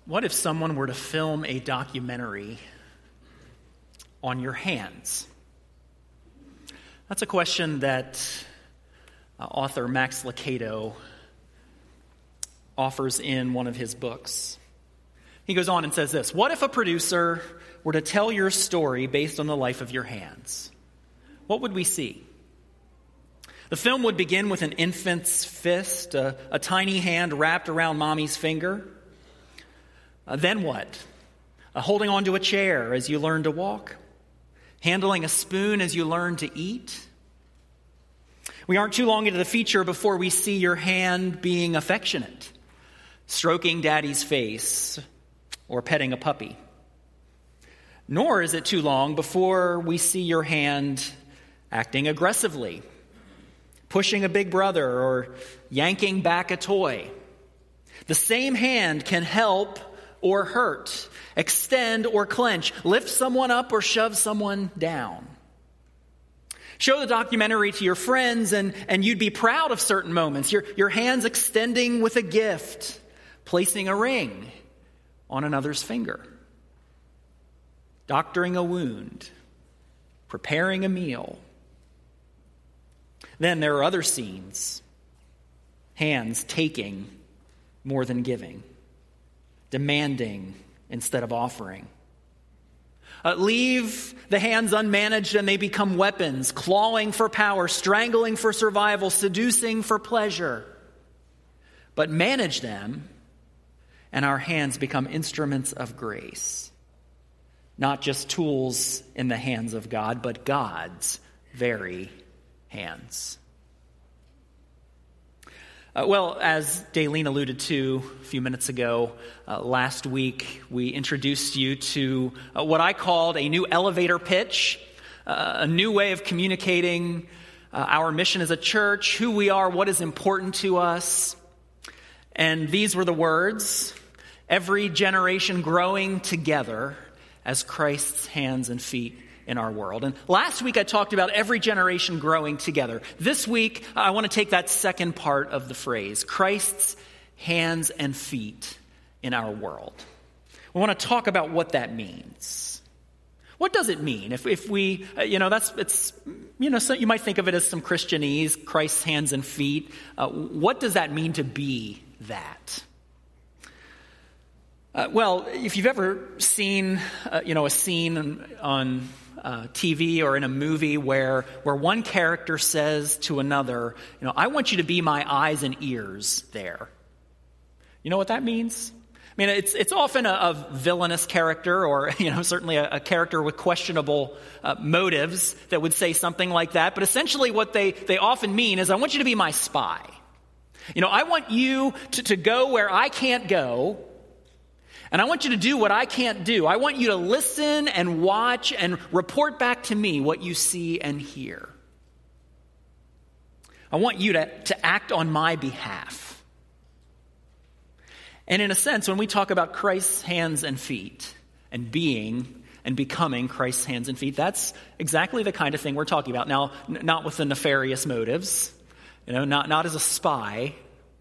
What if someone were to film a documentary on your hands? That's a question that author Max Lucado offers in one of his books. He goes on and says this: what if a producer were to tell your story based on the life of your hands? What would we see? The film would begin with an infant's fist, a tiny hand wrapped around mommy's finger. Then what? Holding onto a chair as you learn to walk? Handling a spoon as you learn to eat? We aren't too long into the feature before we see your hand being affectionate, stroking daddy's face, or petting a puppy. Nor is it too long before we see your hand acting aggressively, pushing a big brother or yanking back a toy. The same hand can help or hurt, extend or clench, lift someone up or shove someone down. Show the documentary to your friends and you'd be proud of certain moments. Your hands extending with a gift, placing a ring on another's finger, doctoring a wound, preparing a meal. Then there are other scenes. Hands taking more than giving, demanding instead of offering. Leave the hands unmanaged and they become weapons, clawing for power, strangling for survival, seducing for pleasure. But manage them and our hands become instruments of grace. Not just tools in the hands of God, but God's very hands. As Daleen alluded to a few minutes ago, last week we introduced you to what I called a new elevator pitch, a new way of communicating our mission as a church, who we are, what is important to us. And these were the words: every generation growing together as Christ's hands and feet in our world. And last week I talked about every generation growing together. This week I want to take that second part of the phrase, Christ's hands and feet in our world. We want to talk about what that means. What does it mean? If we, so you might think of it as some Christianese, Christ's hands and feet. What does that mean to be that? If you've ever seen, a scene on TV or in a movie where one character says to another, I want you to be my eyes and ears there. You know what that means? I mean, it's often a villainous character or, certainly a character with questionable motives that would say something like that. But essentially what they often mean is, I want you to be my spy. I want you to go where I can't go. And I want you to do what I can't do. I want you to listen and watch and report back to me what you see and hear. I want you to act on my behalf. And in a sense, when we talk about Christ's hands and feet and being and becoming Christ's hands and feet, that's exactly the kind of thing we're talking about. Now, not with the nefarious motives, not as a spy,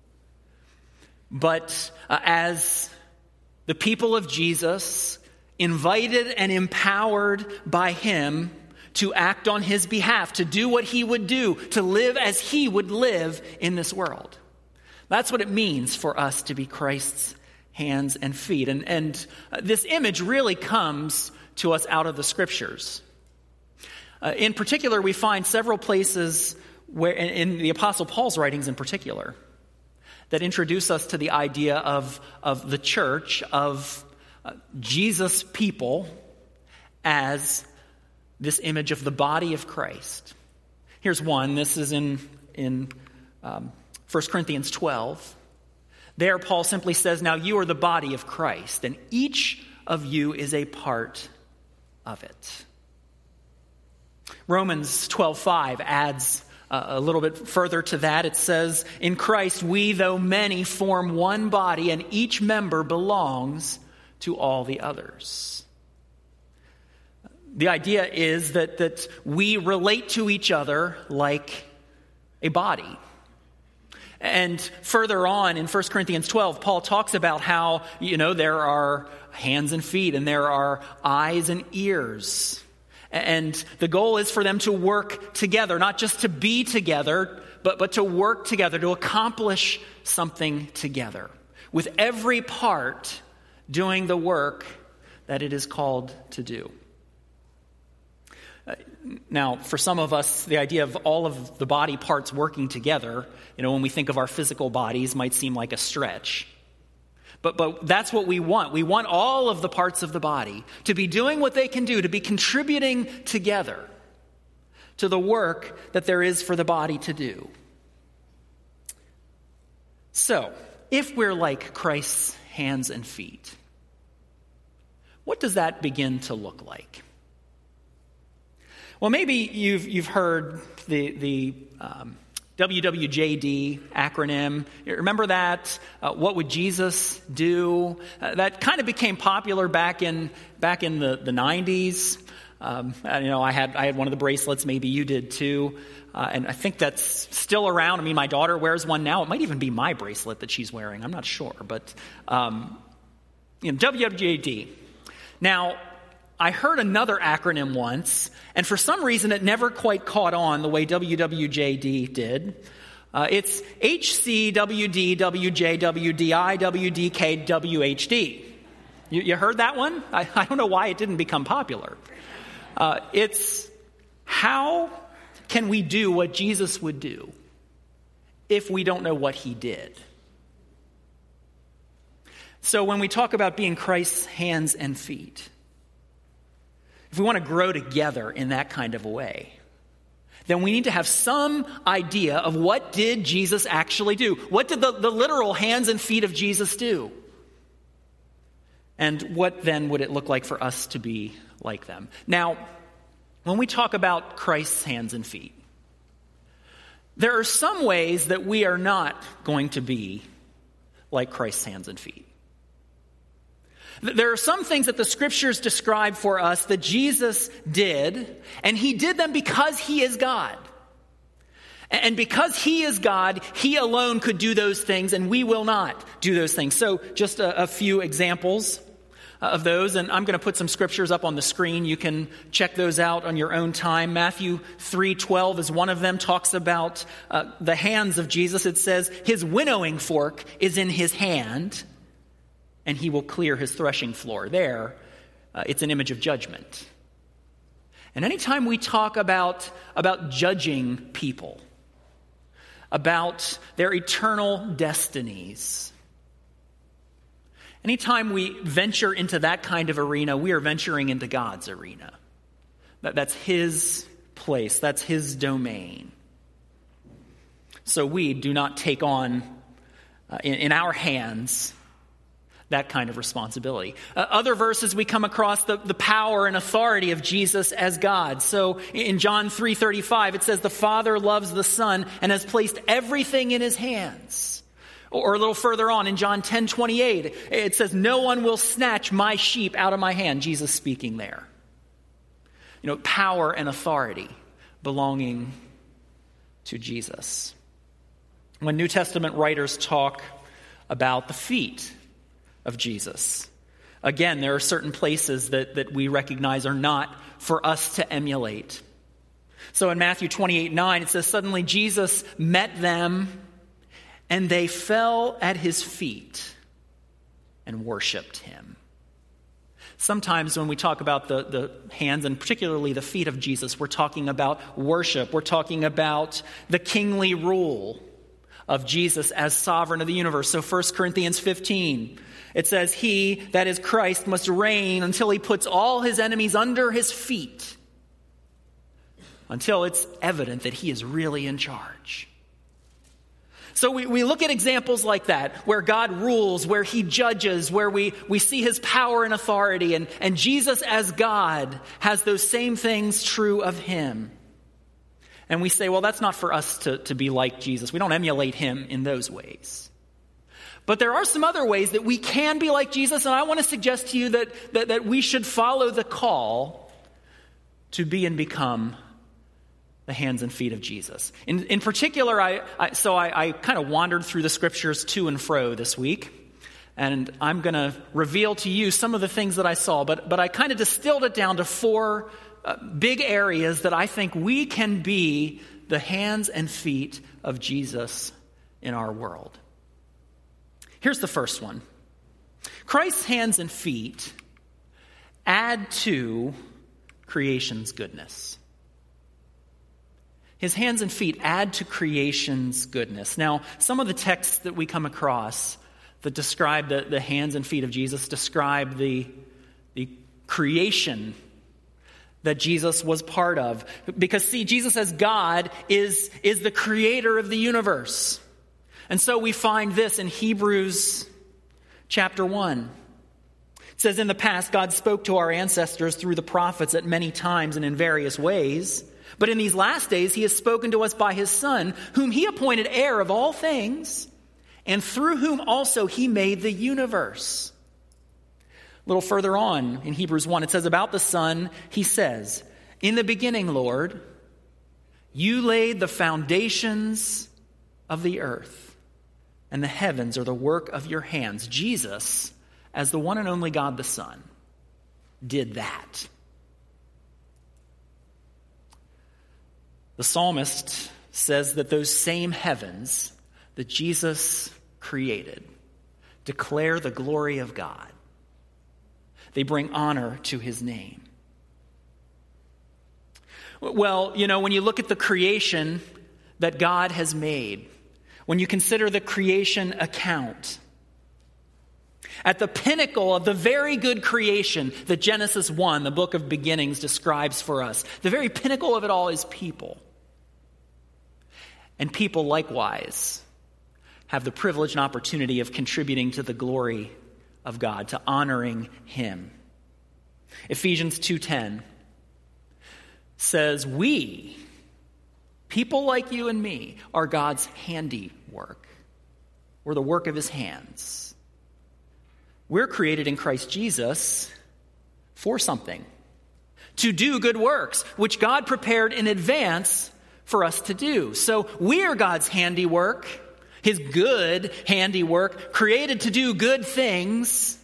but as the people of Jesus, invited and empowered by him to act on his behalf, to do what he would do, to live as he would live in this world. That's what it means for us to be Christ's hands and feet. And this image really comes to us out of the Scriptures. In particular, we find several places where, in the Apostle Paul's writings in particular, that introduce us to the idea of the church, of Jesus' people as this image of the body of Christ. Here's one. This is in 1 Corinthians 12. There, Paul simply says, now you are the body of Christ, and each of you is a part of it. Romans 12:5 adds a little bit further to that. It says, in Christ, we, though many, form one body, and each member belongs to all the others. The idea is that we relate to each other like a body. And further on in 1 Corinthians 12, Paul talks about how, there are hands and feet and there are eyes and ears. And the goal is for them to work together, not just to be together, but to work together, to accomplish something together, with every part doing the work that it is called to do. Now, for some of us, the idea of all of the body parts working together, when we think of our physical bodies, might seem like a stretch. But that's what we want. We want all of the parts of the body to be doing what they can do, to be contributing together to the work that there is for the body to do. So, if we're like Christ's hands and feet, what does that begin to look like? Well, maybe you've heard the WWJD acronym. You remember that? What would Jesus do? That kind of became popular back in the 90s. I had one of the bracelets. Maybe you did too. And I think that's still around. I mean, my daughter wears one now. It might even be my bracelet that she's wearing. I'm not sure. But WWJD. Now, I heard another acronym once, and for some reason it never quite caught on the way WWJD did. It's HCWDWJWDIWDKWHD. You heard that one? I don't know why it didn't become popular. It's how can we do what Jesus would do if we don't know what he did? So when we talk about being Christ's hands and feet, if we want to grow together in that kind of a way, then we need to have some idea of what did Jesus actually do? What did the literal hands and feet of Jesus do? And what then would it look like for us to be like them? Now, when we talk about Christ's hands and feet, there are some ways that we are not going to be like Christ's hands and feet. There are some things that the scriptures describe for us that Jesus did, and he did them because he is God. And because he is God, he alone could do those things, and we will not do those things. So just a few examples of those, and I'm going to put some scriptures up on the screen. You can check those out on your own time. Matthew 3:12 is one of them, talks about the hands of Jesus. It says, his winnowing fork is in his hand, and he will clear his threshing floor. There, it's an image of judgment. And anytime we talk about judging people, about their eternal destinies, anytime we venture into that kind of arena, we are venturing into God's arena. That's his place. That's his domain. So we do not take on in our hands that kind of responsibility. Other verses we come across the power and authority of Jesus as God. So in John 3:35, it says, the Father loves the Son and has placed everything in his hands. Or a little further on in John 10:28, it says, no one will snatch my sheep out of my hand. Jesus speaking there. Power and authority belonging to Jesus. When New Testament writers talk about the feet of Jesus, again, there are certain places that we recognize are not for us to emulate. So in Matthew 28:9, it says, suddenly Jesus met them, and they fell at his feet and worshiped him. Sometimes when we talk about the hands, and particularly the feet of Jesus, we're talking about worship. We're talking about the kingly rule of Jesus as sovereign of the universe. So 1 Corinthians 15, it says, he, that is Christ, must reign until he puts all his enemies under his feet, until it's evident that he is really in charge. So we look at examples like that, where God rules, where he judges, where we see his power and authority, and Jesus as God has those same things true of him. And we say, well, that's not for us to be like Jesus. We don't emulate him in those ways. But there are some other ways that we can be like Jesus, and I want to suggest to you that we should follow the call to be and become the hands and feet of Jesus. In particular, I kind of wandered through the scriptures to and fro this week, and I'm going to reveal to you some of the things that I saw, but I kind of distilled it down to four big areas that I think we can be the hands and feet of Jesus in our world. Here's the first one. Christ's hands and feet add to creation's goodness. His hands and feet add to creation's goodness. Now, some of the texts that we come across that describe the hands and feet of Jesus describe the creation that Jesus was part of. Because, see, Jesus as God is the creator of the universe. And so we find this in Hebrews chapter 1. It says, in the past, God spoke to our ancestors through the prophets at many times and in various ways. But in these last days, he has spoken to us by his Son, whom he appointed heir of all things, and through whom also he made the universe. A little further on in Hebrews 1, it says about the Son, he says, in the beginning, Lord, you laid the foundations of the earth, and the heavens are the work of your hands. Jesus, as the one and only God the Son, did that. The psalmist says that those same heavens that Jesus created declare the glory of God. They bring honor to his name. Well, when you look at the creation that God has made, when you consider the creation account, at the pinnacle of the very good creation that Genesis 1, the book of beginnings, describes for us, the very pinnacle of it all is people. And people likewise have the privilege and opportunity of contributing to the glory of God, to honoring him. Ephesians 2:10 says, we, people like you and me, are God's handiwork. We're the work of his hands. We're created in Christ Jesus for something, to do good works, which God prepared in advance for us to do. So we are God's handiwork, his good handiwork, created to do good things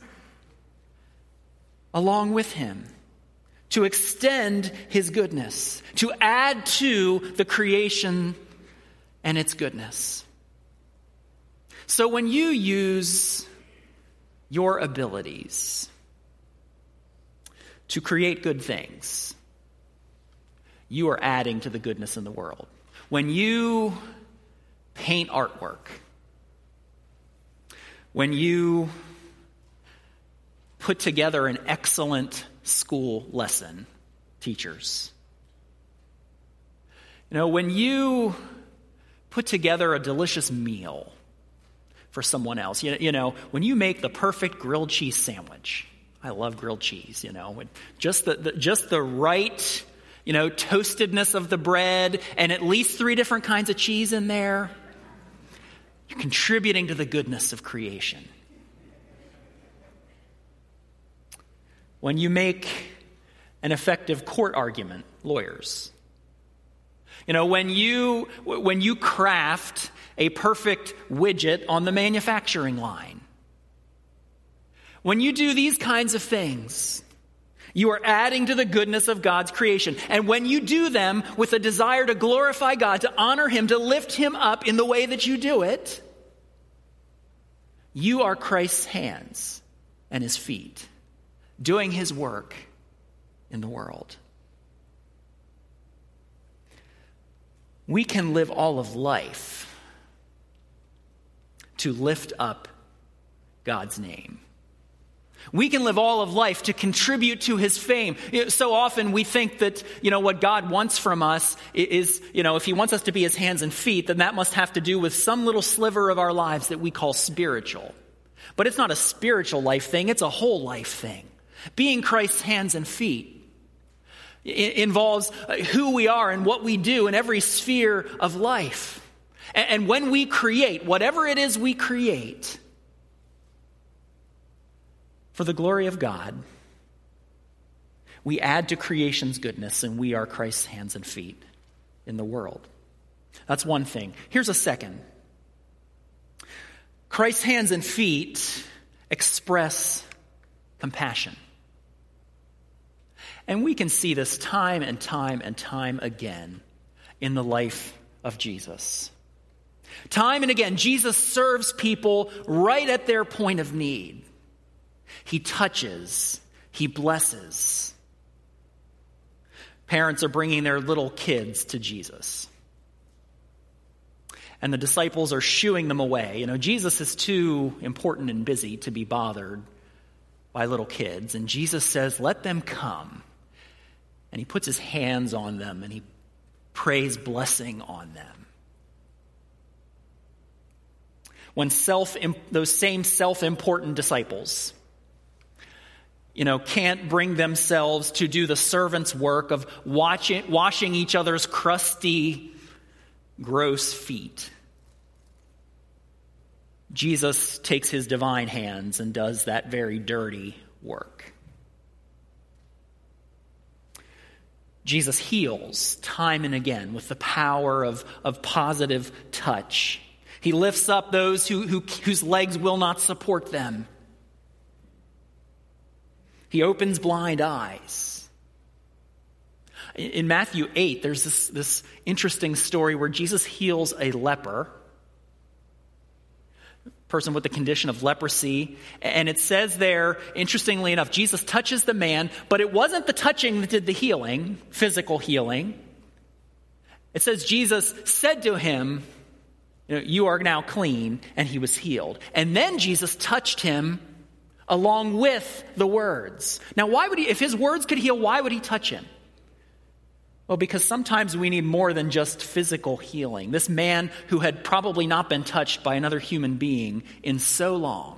along with him, to extend his goodness, to add to the creation and its goodness. So when you use your abilities to create good things, you are adding to the goodness in the world. When you paint artwork, when you put together an excellent school lesson, teachers, when you put together a delicious meal for someone else, when you make the perfect grilled cheese sandwich. I love grilled cheese, just the right toastedness of the bread and at least 3 different kinds of cheese in there. You're contributing to the goodness of creation. When you make an effective court argument, lawyers. When you craft a perfect widget on the manufacturing line. When you do these kinds of things, you are adding to the goodness of God's creation. And when you do them with a desire to glorify God, to honor him, to lift him up in the way that you do it, you are Christ's hands and his feet, doing his work in the world. We can live all of life to lift up God's name. We can live all of life to contribute to his fame. So often we think that, what God wants from us is, if he wants us to be his hands and feet, then that must have to do with some little sliver of our lives that we call spiritual. But it's not a spiritual life thing, it's a whole life thing. Being Christ's hands and feet involves who we are and what we do in every sphere of life. And when we create, whatever it is we create, for the glory of God, we add to creation's goodness, and we are Christ's hands and feet in the world. That's one thing. Here's a second. Christ's hands and feet express compassion. And we can see this time and time and time again in the life of Jesus. Time and again, Jesus serves people right at their point of need. He touches, he blesses. Parents are bringing their little kids to Jesus. And the disciples are shooing them away. You know, Jesus is too important and busy to be bothered by little kids. And Jesus says, let them come. And he puts his hands on them and he prays blessing on them. When those same self-important disciples, can't bring themselves to do the servant's work of washing each other's crusty, gross feet, Jesus takes his divine hands and does that very dirty work. Jesus heals time and again with the power of positive touch. He lifts up those whose legs will not support them. He opens blind eyes. In Matthew 8, there's this interesting story where Jesus heals a leper, person with the condition of leprosy. And it says there, interestingly enough, Jesus touches the man, but it wasn't the touching that did the healing, physical healing. It says Jesus said to him, you are now clean, and he was healed. And then Jesus touched him along with the words. Now, if his words could heal, why would he touch him? Well, because sometimes we need more than just physical healing. This man who had probably not been touched by another human being in so long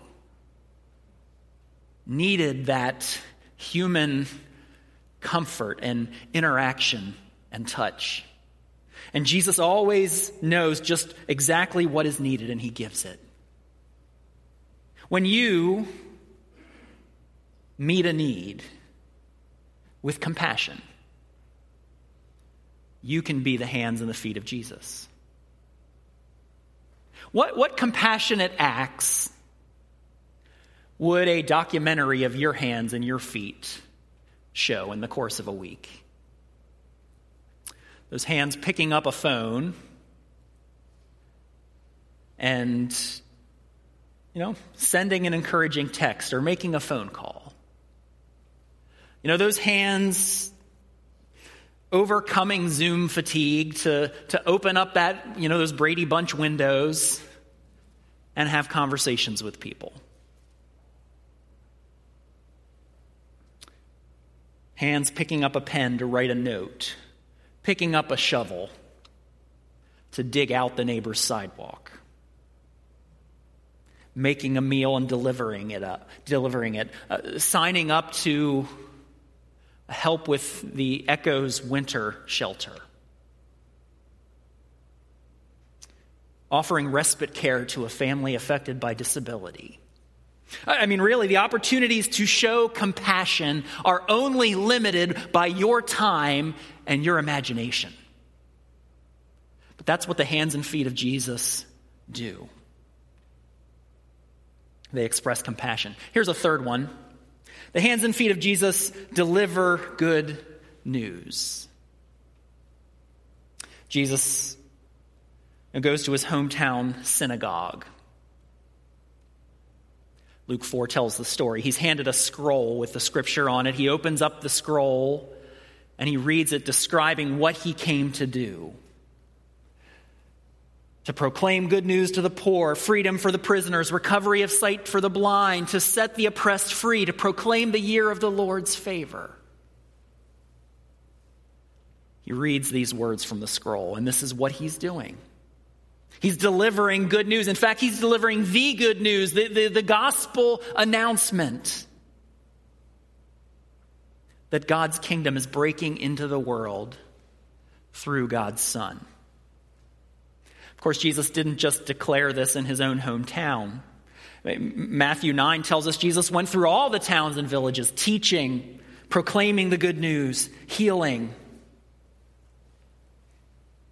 needed that human comfort and interaction and touch. And Jesus always knows just exactly what is needed, and he gives it. When you meet a need with compassion, you can be the hands and the feet of Jesus. What compassionate acts would a documentary of your hands and your feet show in the course of a week? Those hands picking up a phone and, sending an encouraging text or making a phone call. Those hands overcoming Zoom fatigue to open up those Brady Bunch windows and have conversations with people. Hands picking up a pen to write a note, picking up a shovel to dig out the neighbor's sidewalk, making a meal and delivering it, signing up to help with the Echo's winter shelter, offering respite care to a family affected by disability. Really, the opportunities to show compassion are only limited by your time and your imagination. But that's what the hands and feet of Jesus do. They express compassion. Here's a third one. The hands and feet of Jesus deliver good news. Jesus goes to his hometown synagogue. Luke 4 tells the story. He's handed a scroll with the scripture on it. He opens up the scroll and he reads it, describing what he came to do. To proclaim good news to the poor, freedom for the prisoners, recovery of sight for the blind, to set the oppressed free, to proclaim the year of the Lord's favor. He reads these words from the scroll, and this is what he's doing. He's delivering good news. In fact, he's delivering the good news, the gospel announcement that God's kingdom is breaking into the world through God's Son. Of course, Jesus didn't just declare this in his own hometown. Matthew 9 tells us Jesus went through all the towns and villages, teaching, proclaiming the good news, healing.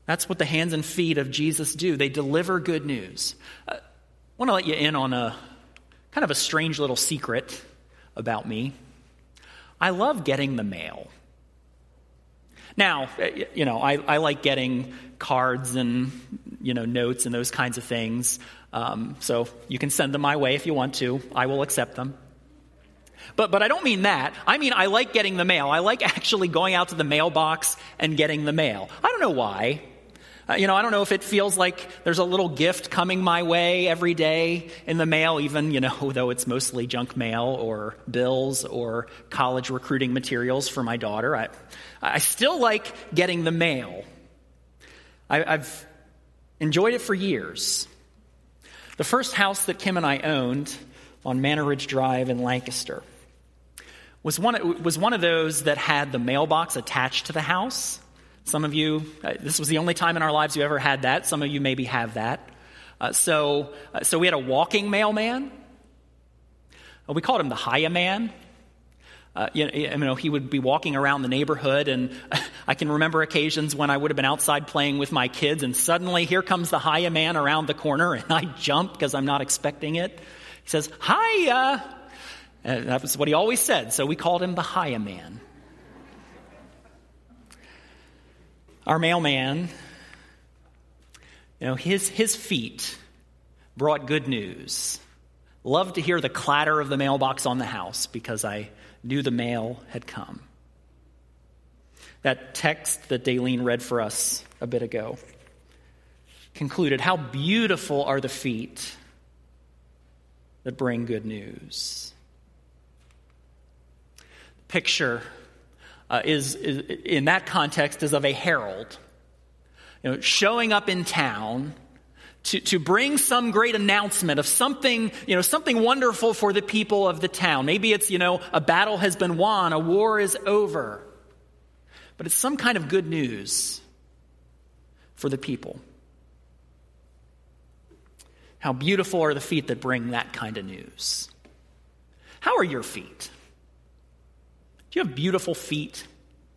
That's what the hands and feet of Jesus do. They deliver good news. I want to let you in on a kind of a strange little secret about me. I love getting the mail. Now, I like getting cards and, notes and those kinds of things. So you can send them my way if you want to. I will accept them. But I don't mean that. I mean, I like getting the mail. I like actually going out to the mailbox and getting the mail. I don't know why. I don't know if it feels like there's a little gift coming my way every day in the mail, even, though it's mostly junk mail or bills or college recruiting materials for my daughter. I still like getting the mail. I've enjoyed it for years. The first house that Kim and I owned on Manor Ridge Drive in Lancaster was one of those that had the mailbox attached to the house. Some of you, this was the only time in our lives you ever had that. Some of you maybe have that. So we had a walking mailman. We called him the Hiya Man. He would be walking around the neighborhood, and I can remember occasions when I would have been outside playing with my kids, and suddenly here comes the Hiya Man around the corner, and I jump because I'm not expecting it. He says, "Hiya!" And that was what he always said, so we called him the Hiya Man. Our mailman, his feet brought good news. Loved to hear the clatter of the mailbox on the house because I knew the mail had come. That text that Daleen read for us a bit ago concluded, how beautiful are the feet that bring good news. The picture is in that context is of a herald, showing up in town to bring some great announcement of something, something wonderful for the people of the town. Maybe it's, a battle has been won, a war is over. But it's some kind of good news for the people. How beautiful are the feet that bring that kind of news. How are your feet? Do you have beautiful feet?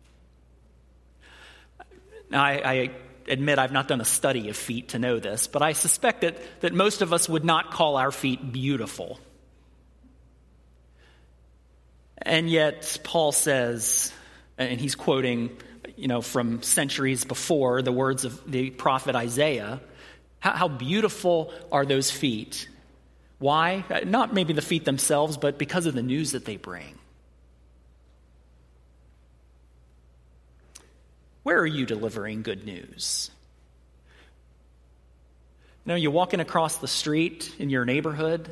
Now, I admit I've not done a study of feet to know this, but I suspect that most of us would not call our feet beautiful. And yet, Paul says, and he's quoting, from centuries before, the words of the prophet Isaiah, how beautiful are those feet. Why? Not maybe the feet themselves, but because of the news that they bring. Where are you delivering good news? You're walking across the street in your neighborhood,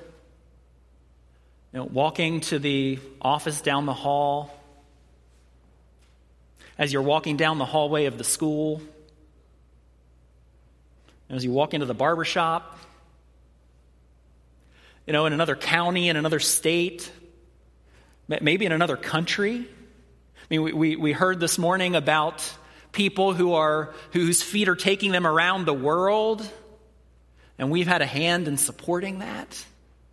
walking to the office down the hall, as you're walking down the hallway of the school, as you walk into the barbershop, in another county, in another state, maybe in another country. We heard this morning about people whose feet are taking them around the world, and we've had a hand in supporting that.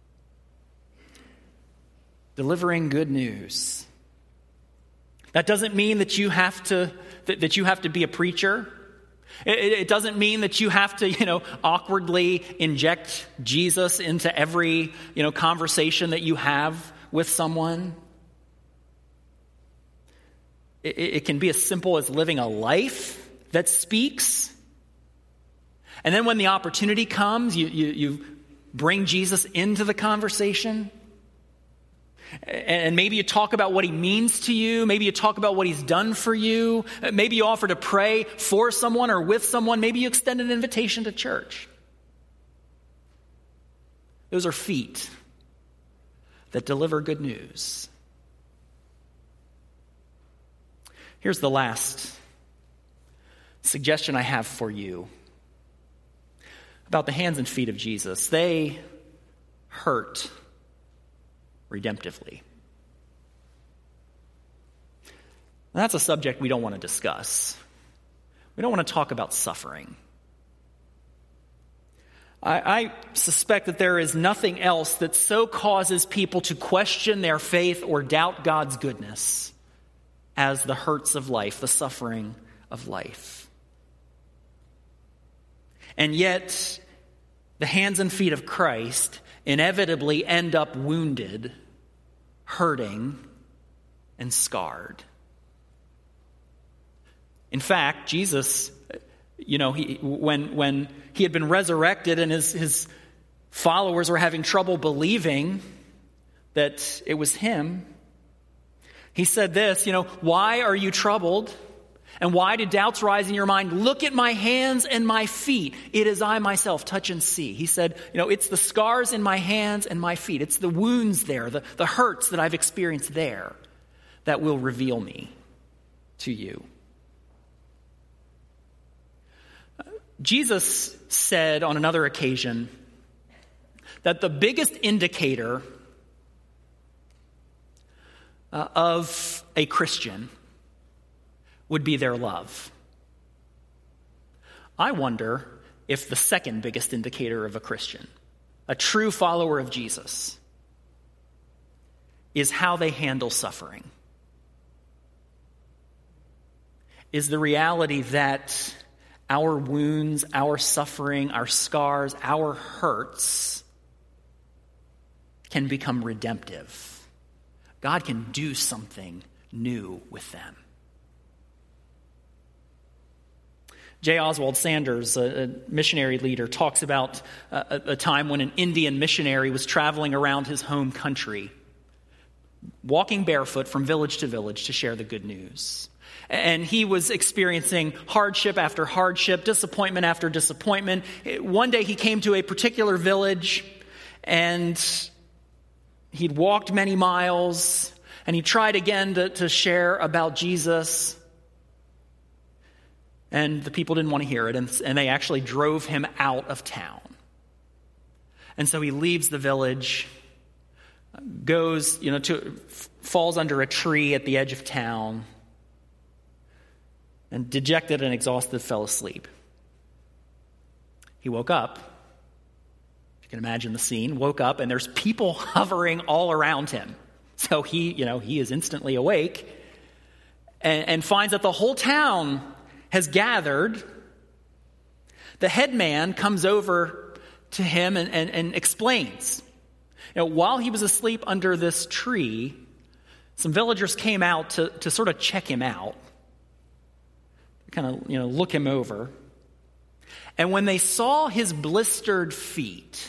Delivering good news. That doesn't mean that you have to be a preacher. It doesn't mean that you have to, awkwardly inject Jesus into every, conversation that you have with someone. It can be as simple as living a life that speaks. And then when the opportunity comes, you bring Jesus into the conversation. And maybe you talk about what he means to you. Maybe you talk about what he's done for you. Maybe you offer to pray for someone or with someone. Maybe you extend an invitation to church. Those are feet that deliver good news. Here's the last suggestion I have for you about the hands and feet of Jesus. They hurt redemptively. And that's a subject we don't want to discuss. We don't want to talk about suffering. I suspect that there is nothing else that so causes people to question their faith or doubt God's goodness as the hurts of life, the suffering of life. And yet, the hands and feet of Christ inevitably end up wounded, hurting, and scarred. In fact, Jesus, when he had been resurrected and his followers were having trouble believing that it was him, he said this, why are you troubled? And why do doubts rise in your mind? Look at my hands and my feet. It is I myself. Touch and see. He said, it's the scars in my hands and my feet. It's the wounds there, the hurts that I've experienced there that will reveal me to you. Jesus said on another occasion that the biggest indicator of a Christian would be their love. I wonder if the second biggest indicator of a Christian, a true follower of Jesus, is how they handle suffering. Is the reality that our wounds, our suffering, our scars, our hurts can become redemptive. God can do something new with them. J. Oswald Sanders, a missionary leader, talks about a time when an Indian missionary was traveling around his home country, walking barefoot from village to village to share the good news. And he was experiencing hardship after hardship, disappointment after disappointment. One day he came to a particular village and he'd walked many miles and he tried again to share about Jesus. And the people didn't want to hear it, and they actually drove him out of town. And so he leaves the village, goes, falls under a tree at the edge of town, and dejected and exhausted fell asleep. He woke up. You can imagine the scene. Woke up, and there's people hovering all around him. So he is instantly awake and finds that the whole town has gathered. The head man comes over to him and explains. While he was asleep under this tree, some villagers came out to sort of check him out, kind of look him over. And when they saw his blistered feet,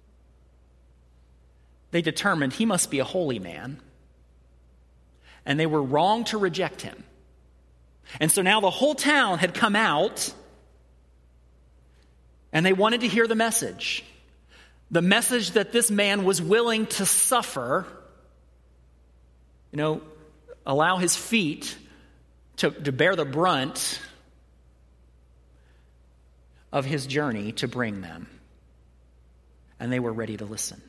they determined he must be a holy man, and they were wrong to reject him. And so now the whole town had come out, and they wanted to hear the message. The message that this man was willing to suffer, allow his feet to bear the brunt of his journey to bring them. And they were ready to listen.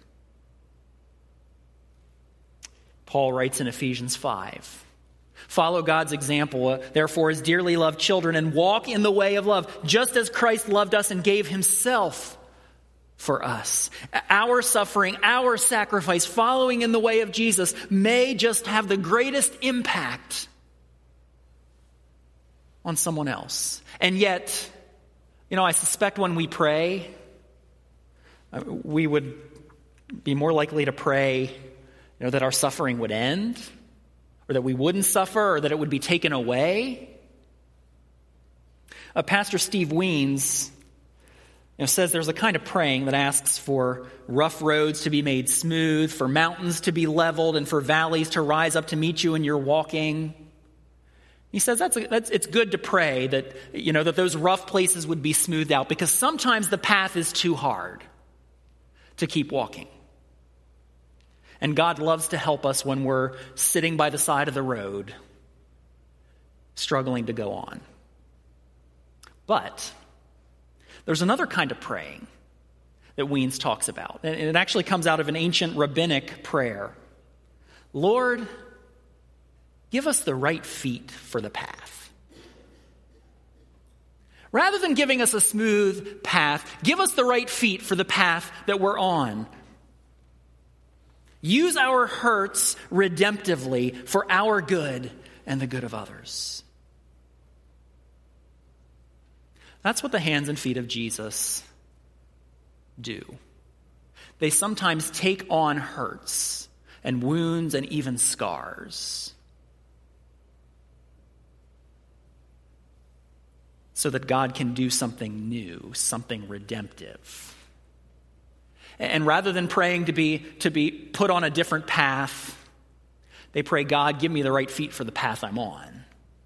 Paul writes in Ephesians 5, follow God's example, therefore, as dearly loved children, and walk in the way of love, just as Christ loved us and gave himself for us. Our suffering, our sacrifice, following in the way of Jesus may just have the greatest impact on someone else. And yet, I suspect when we pray, we would be more likely to pray, that our suffering would end, or that we wouldn't suffer, or that it would be taken away. Pastor Steve Weens says there's a kind of praying that asks for rough roads to be made smooth, for mountains to be leveled, and for valleys to rise up to meet you in your walking. He says it's good to pray that that those rough places would be smoothed out, because sometimes the path is too hard to keep walking. And God loves to help us when we're sitting by the side of the road, struggling to go on. But there's another kind of praying that Weens talks about. And it actually comes out of an ancient rabbinic prayer. Lord, give us the right feet for the path. Rather than giving us a smooth path, give us the right feet for the path that we're on. Use our hurts redemptively for our good and the good of others. That's what the hands and feet of Jesus do. They sometimes take on hurts and wounds and even scars so that God can do something new, something redemptive. And rather than praying to be put on a different path, they pray, God, give me the right feet for the path I'm on.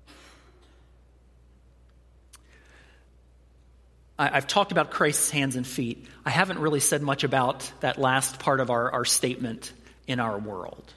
I've talked about Christ's hands and feet. I haven't really said much about that last part of our statement, in our world.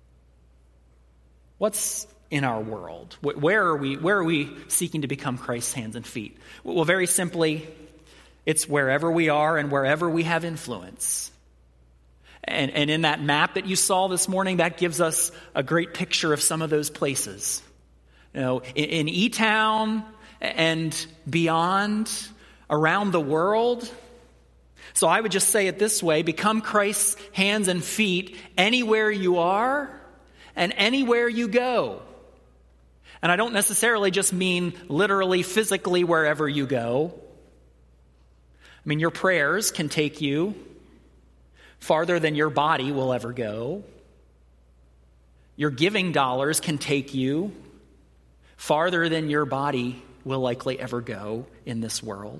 What's in our world? Where are we seeking to become Christ's hands and feet? Well, very simply, it's wherever we are and wherever we have influence. And in that map that you saw this morning, that gives us a great picture of some of those places. You know, in E-Town and beyond, around the world. So I would just say it this way: become Christ's hands and feet anywhere you are and anywhere you go. And I don't necessarily just mean literally, physically, wherever you go. I mean, your prayers can take you farther than your body will ever go. Your giving dollars can take you farther than your body will likely ever go in this world.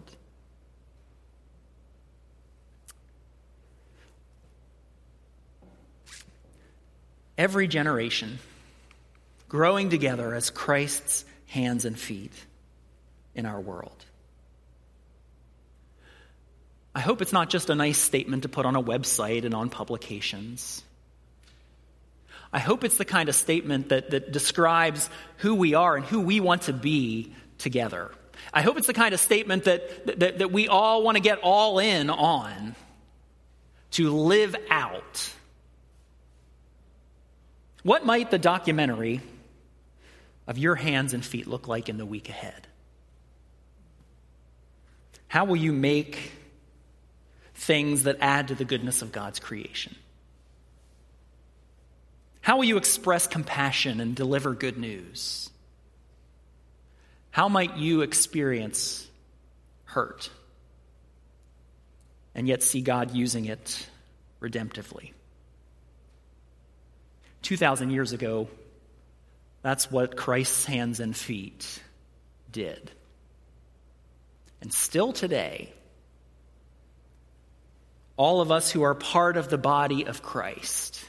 Every generation growing together as Christ's hands and feet in our world. I hope it's not just a nice statement to put on a website and on publications. I hope it's the kind of statement that describes who we are and who we want to be together. I hope it's the kind of statement that we all want to get all in on to live out. What might the documentary of your hands and feet look like in the week ahead? How will you make things that add to the goodness of God's creation? How will you express compassion and deliver good news? How might you experience hurt and yet see God using it redemptively? 2,000 years ago, that's what Christ's hands and feet did. And still today, all of us who are part of the body of Christ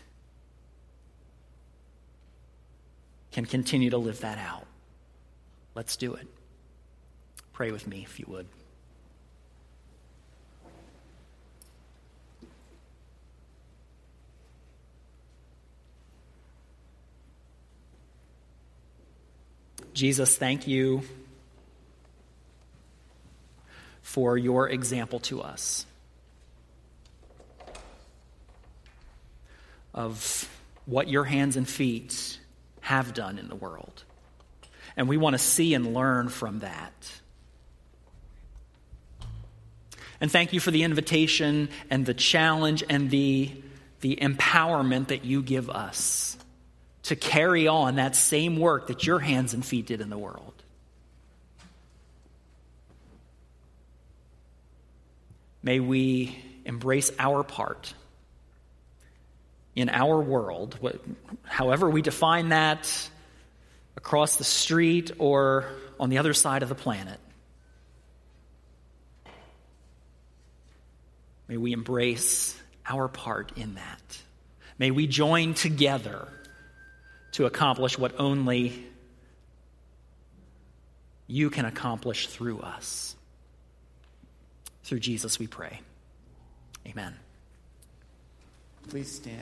can continue to live that out. Let's do it. Pray with me, if you would. Jesus, thank you for your example to us of what your hands and feet have done in the world. And we want to see and learn from that. And thank you for the invitation and the challenge and the empowerment that you give us to carry on that same work that your hands and feet did in the world. May we embrace our part in our world, however we define that, across the street or on the other side of the planet. May we embrace our part in that. May we join together to accomplish what only you can accomplish through us. Through Jesus we pray. Amen. Please stand.